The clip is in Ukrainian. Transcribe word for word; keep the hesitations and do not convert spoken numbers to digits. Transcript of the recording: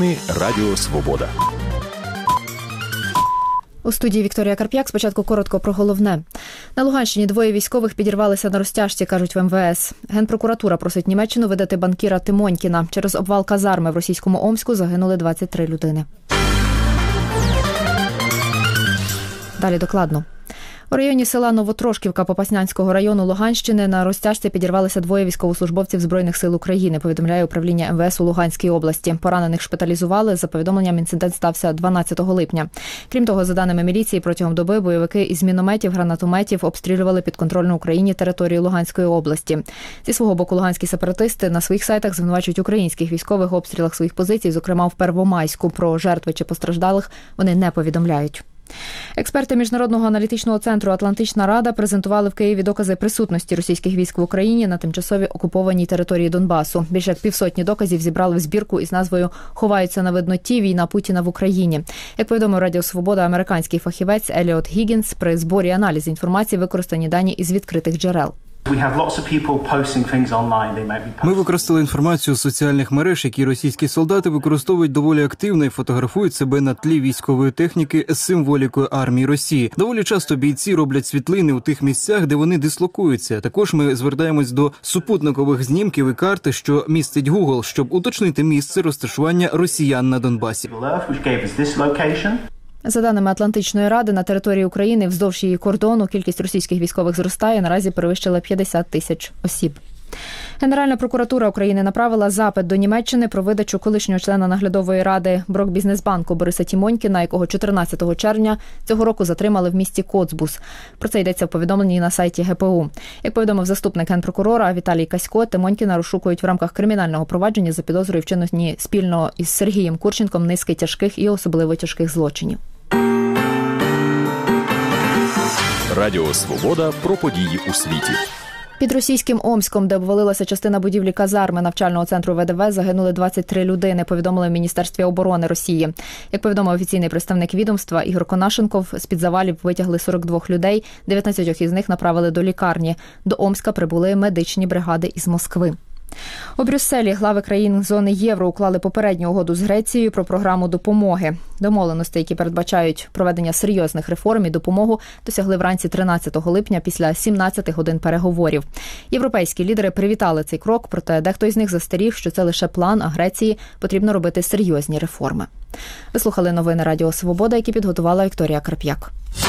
Новини Радіо Свобода. У студії Вікторія Карп'як. Спочатку коротко про головне. На Луганщині двоє військових підірвалися на розтяжці, кажуть в ем ве ес. Генпрокуратура просить Німеччину видати банкіра Тимонькіна. Через обвал казарми в російському Омську загинули двадцять три людини. Далі докладно. У районі села Новотрошківка Попаснянського району Луганщини на розтяжці підірвалися двоє військовослужбовців Збройних сил України, повідомляє управління ем ве ес у Луганській області. Поранених шпиталізували. За повідомленням, інцидент стався дванадцятого липня. Крім того, за даними міліції, протягом доби бойовики із мінометів, гранатометів обстрілювали підконтрольну Україні територію Луганської області. Зі свого боку, луганські сепаратисти на своїх сайтах звинувачують українських військових в обстрілах своїх позицій, зокрема в Первомайську. Про жертви чи постраждалих вони не повідомляють. Експерти Міжнародного аналітичного центру «Атлантична Рада» презентували в Києві докази присутності російських військ в Україні на тимчасові окупованій території Донбасу. Більше як півсотні доказів зібрали в збірку із назвою «Ховаються на видноті. Війна Путіна в Україні». Як повідомив Радіо Свобода, американський фахівець Еліот Гіггінс, при зборі і аналізі інформації використані дані із відкритих джерел. Ми використали інформацію з соціальних мереж, які російські солдати використовують доволі активно і фотографують себе на тлі військової техніки з символікою армії Росії. Доволі часто бійці роблять світлини у тих місцях, де вони дислокуються. Також ми звертаємось до супутникових знімків і карти, що містить Google, щоб уточнити місце розташування росіян на Донбасі. За даними Атлантичної Ради, на території України вздовж її кордону кількість російських військових зростає, наразі перевищила п'ятдесят тисяч осіб. Генеральна прокуратура України направила запит до Німеччини про видачу колишнього члена наглядової ради Брокбізнесбанку Бориса Тімонькіна, якого чотирнадцятого червня цього року затримали в місті Коцбус. Про це йдеться в повідомленні на сайті ге пе у. Як повідомив заступник генпрокурора Віталій Касько, Тимонькіна розшукують в рамках кримінального провадження за підозрою вчиненні спільно із Сергієм Курченком низки тяжких і особливо тяжких злочинів. Радіо Свобода про події у світі. Під російським Омськом, де обвалилася частина будівлі казарми навчального центру ве де ве, загинули двадцять три людини, повідомили в Міністерстві оборони Росії. Як повідомив офіційний представник відомства Ігор Конашенков, з-під завалів витягли сорок два людей, дев'ятнадцять із них направили до лікарні. До Омська прибули медичні бригади із Москви. У Брюсселі глави країн зони євро уклали попередню угоду з Грецією про програму допомоги. Домовленості, які передбачають проведення серйозних реформ і допомогу, досягли вранці тринадцятого липня після сімнадцяти годин переговорів. Європейські лідери привітали цей крок, проте дехто із них застеріг, що це лише план, а Греції потрібно робити серйозні реформи. Ви слухали новини Радіо Свобода, які підготувала Вікторія Карп'як.